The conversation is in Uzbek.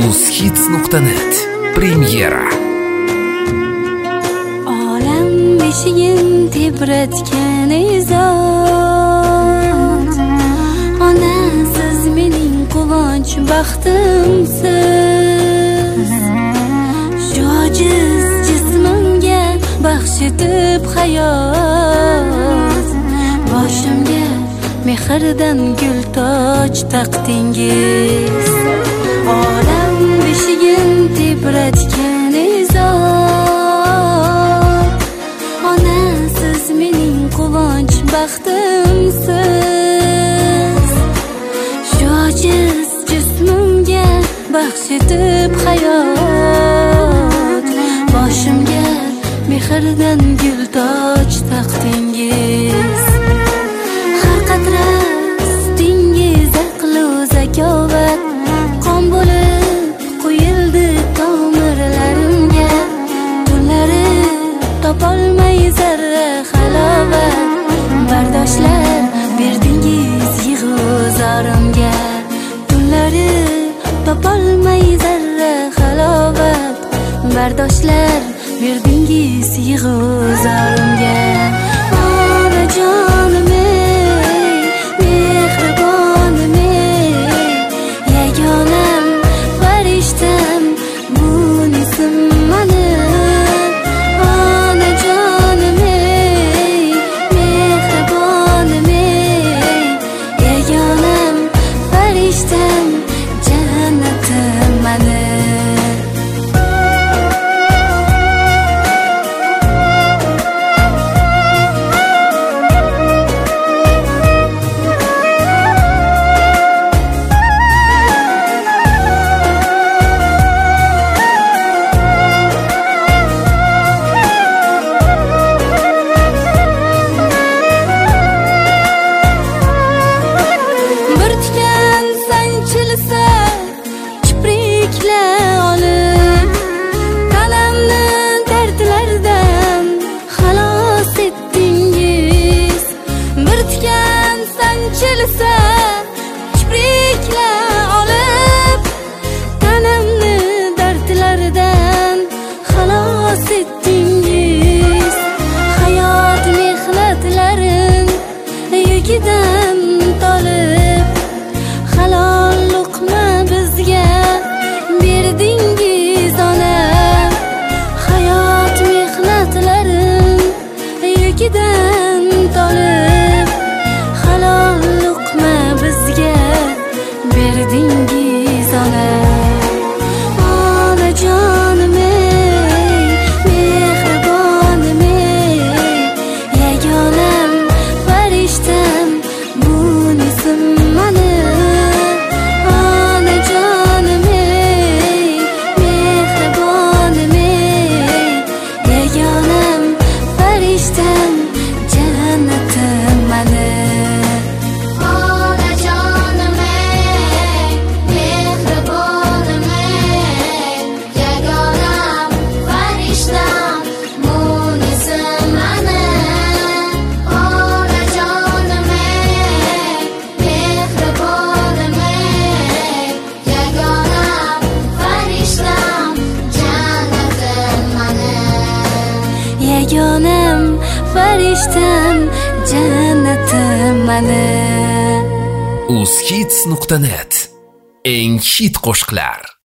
uzhits.net premyera. Olam beshigin tebratgan izot, ona siz mening quvonch baxtimsiz. Jojiz jismimga baxsh etib hayot, boshimga mehrdan gul toj taqdingiz. Olam beshigin tebratgan izot, ona siz mening quvonch baxtimsiz. Jojiz jismimga baxsh etib hayot, boshimga mehrdan gul toj taqdingiz. Har qatra sutingiz aqlu zakovat, qon bo'lib qo'yildi tomirlarimga. Tunlari topolmay zarra halovat, bardoshlar berdingiz yig'u-zorimga. Tunlari topolmay zarra halovat, bardoshlar berdingiz yig'u-zorimga. Onajonim ey, mehribonim ey, yagonam farishtam munisim mani. Onajonim ey, mehribonim ey, yagonam farishtam jannatim mani. Sanchilsa kipriklar olib, tanamni dardlardan xalos etdingiz. Hayot mehnatlarin yukidan tolib, halol luqma bizga berdingiz ona. Hayot mehnatlarin yukidan tolib, halol luqma bizga berdingiz ona. Onajonim ey, mehribonim ey, yagonam farishtam munisim mani. Onajonim ey, mehribonim ey, yagonam farishtam jannatim mani. Yagonam farishtam jannatim mani. uzhits.net eng hit qo'shiqlar.